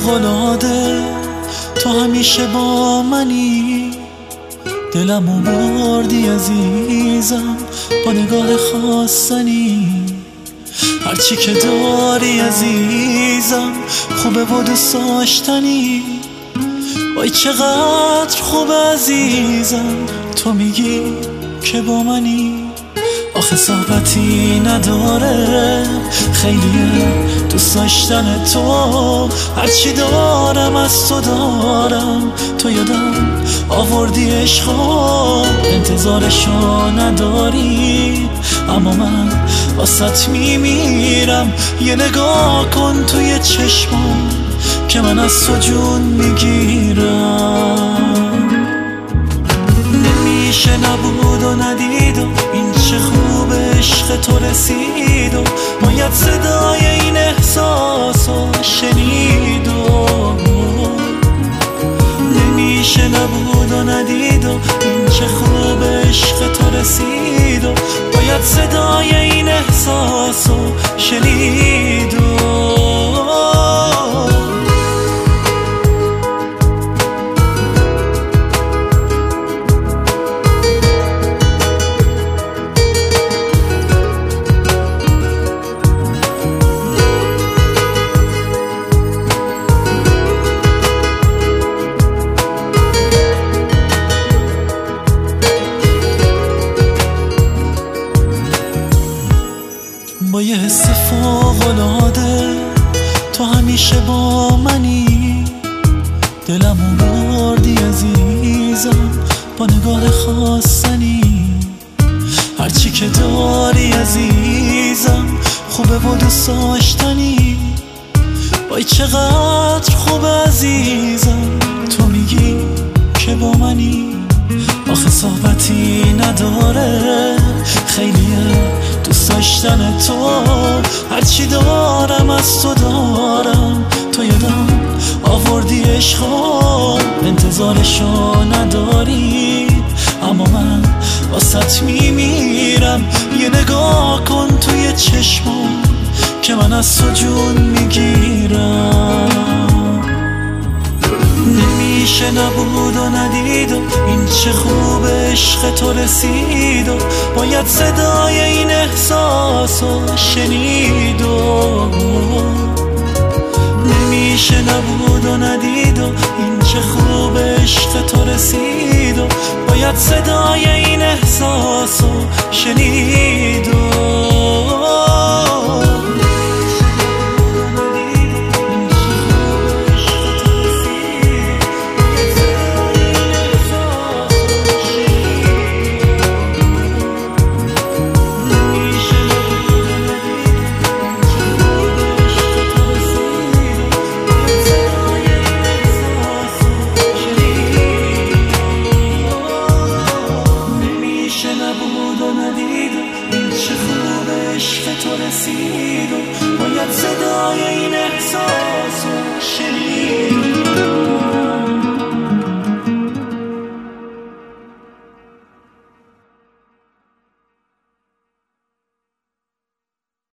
فوق‌العاده، تو همیشه با منی. دلمو بردی عزیزم با نگاه خواستنی. هرچی که داری عزیزم خوبه و دوست داشتنی. وای چقدر خوبه عزیزم تو میگی که با منی. آخه صحبتی نداره، خیلیه دوست داشتن تو. هرچی دارم از تو دارم، تو یادم آوردی عشقا. انتظارشو نداری اما من واسط میمیرم. یه نگاه کن توی چشمم که من از تو جون میگیرم. نمیشه نبود و ندید و این چه خوب عشق تو رسید و باید صدای این احساس و شنید و نمیشه نبود و ندید و این چه خوب عشق تو رسید و باید صدای این احساس و شنید و با یه حس فوق‌العاده، تو همیشه با منی. دلمو بردی عزیزم با نگاه خواستنی. هرچی که داری عزیزم خوبه و دوست داشتنی. وای چقدر خوبه عزیزم تو میگی که با منی. آخه صحبتی نداره، خیلیه دوست داشتن تو. هرچی دارم از تو دارم، تو یادم آوردی عشقا. انتظارشو نداری اما من واسط میمیرم. یه نگاه کن توی چشمم که من از تو جون میگیرم. نمیشه نبود و ندید و این چه خوب عشق تو رسید و باید صدای این احساس و شنید و نمیشه نبود و ندید و این چه خوب عشق تو رسید و باید صدای این احساس و شنید و